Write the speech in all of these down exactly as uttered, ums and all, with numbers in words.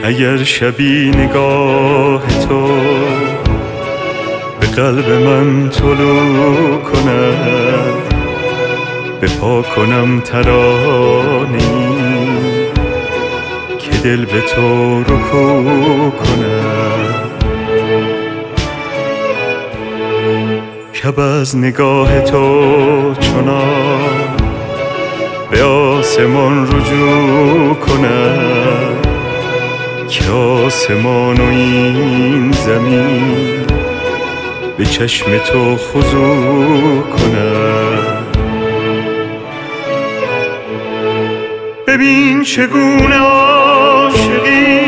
اگر شبی نگاه تو به قلب من طلوع کند، به پا کنم ترانی که دل به تو رکوع کند. شب از نگاه تو چنان به آسمان رجوع کند که آسمان و این زمین به چشم تو خضوع کند. ببین چگونه عاشقی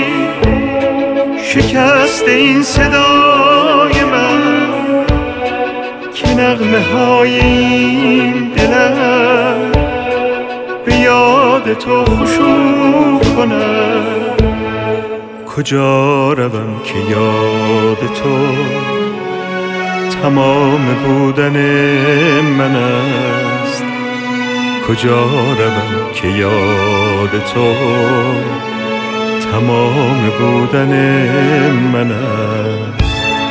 شکست این صدای من که نغمه های این دلم به یاد تو خشوع کند. کجا روم که یاد تو تمام بودن من است؟ کجا روم که یاد تو تمام بودن من است؟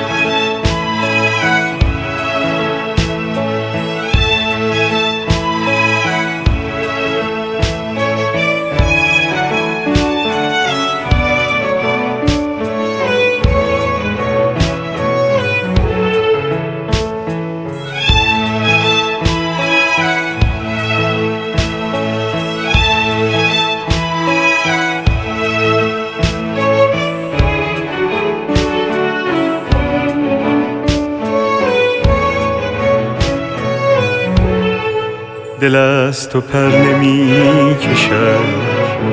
دل از تو پر نمی کشد،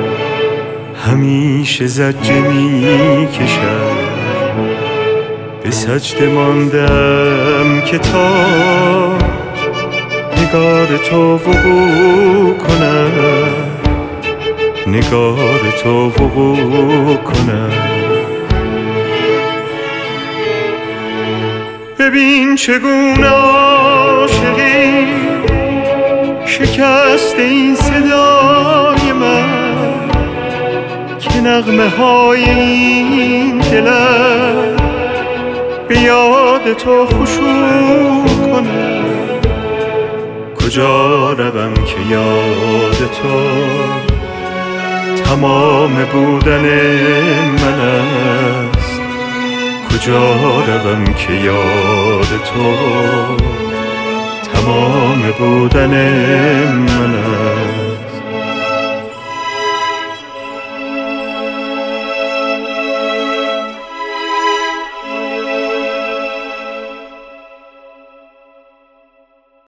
همیشه زجه می کشد. به سجده ماندم که تا نگار تو وقوع کند، نگار تو وقوع کند. ببین چگونه عاشقی شکست این صدای من که نغمه های این دلم به یاد تو خشوع کند. کجا روم که یاد تو تمام بودن من است؟ کجا روم که یاد تو تمام بودن من است؟